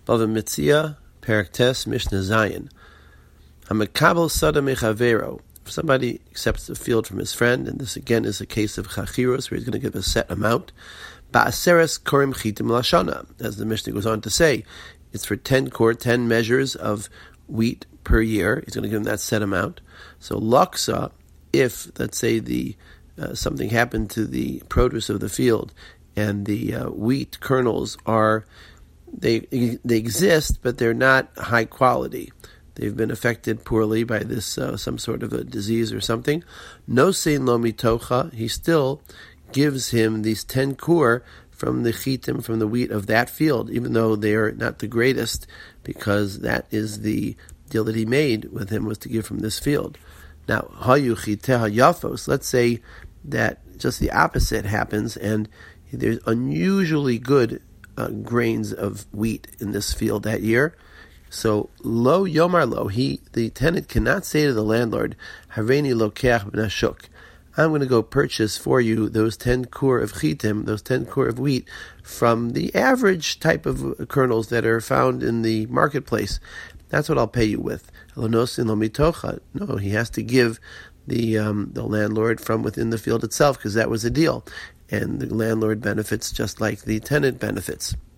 Bava Metzia, Perek Tes, Mishnah Zayin. Hamekabel Sada Mechavero. If somebody accepts the field from his friend, and this again is a case of chachiros, where he's going to give a set amount, Ba'aseres Korim Chitim Lashana, as the Mishnah goes on to say, it's for 10 measures of wheat per year. He's going to give him that set amount. So Laksa, if, let's say, something happened to the produce of the field, and the wheat kernels they exist, but they're not high quality. They've been affected poorly by this some sort of a disease or something. No sein lo mitocha. He still gives him these 10 kur from the chitim, from the wheat of that field, even though they are not the greatest, because that is the deal that he made with him, was to give from this field. Now, hayu chiteha yafos. Let's say that just the opposite happens, and there's unusually good grains of wheat in this field that year. So, lo yomar lo, the tenant cannot say to the landlord, Hareini lokeach b'nashuk, I'm going to go purchase for you those 10 kur of chitim, those 10 kur of wheat, from the average type of kernels that are found in the marketplace. That's what I'll pay you with. No, he has to give the landlord from within the field itself, because that was a deal. And the landlord benefits just like the tenant benefits.